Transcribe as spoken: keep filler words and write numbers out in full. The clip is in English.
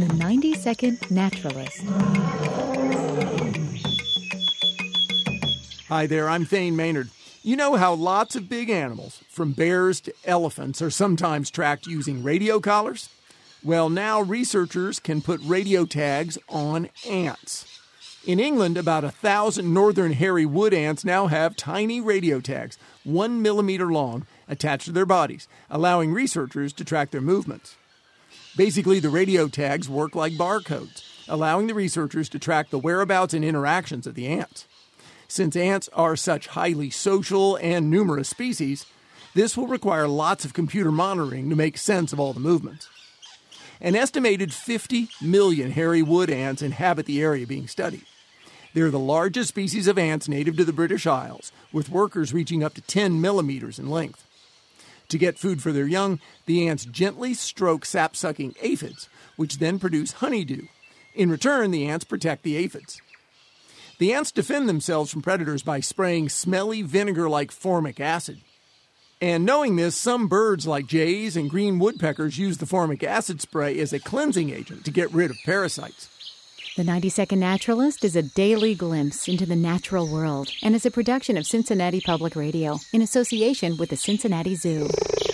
The ninety-second Naturalist. Hi there, I'm Thane Maynard. You know how lots of big animals, from bears to elephants, are sometimes tracked using radio collars? Well, now researchers can put radio tags on ants. In England, about a thousand northern hairy wood ants now have tiny radio tags, one millimeter long, attached to their bodies, allowing researchers to track their movements. Basically, the radio tags work like barcodes, allowing the researchers to track the whereabouts and interactions of the ants. Since ants are such highly social and numerous species, this will require lots of computer monitoring to make sense of all the movements. An estimated fifty million hairy wood ants inhabit the area being studied. They're the largest species of ants native to the British Isles, with workers reaching up to ten millimeters in length. To get food for their young, the ants gently stroke sap-sucking aphids, which then produce honeydew. In return, the ants protect the aphids. The ants defend themselves from predators by spraying smelly vinegar-like formic acid. And knowing this, some birds like jays and green woodpeckers use the formic acid spray as a cleansing agent to get rid of parasites. The ninety-second Naturalist is a daily glimpse into the natural world and is a production of Cincinnati Public Radio in association with the Cincinnati Zoo.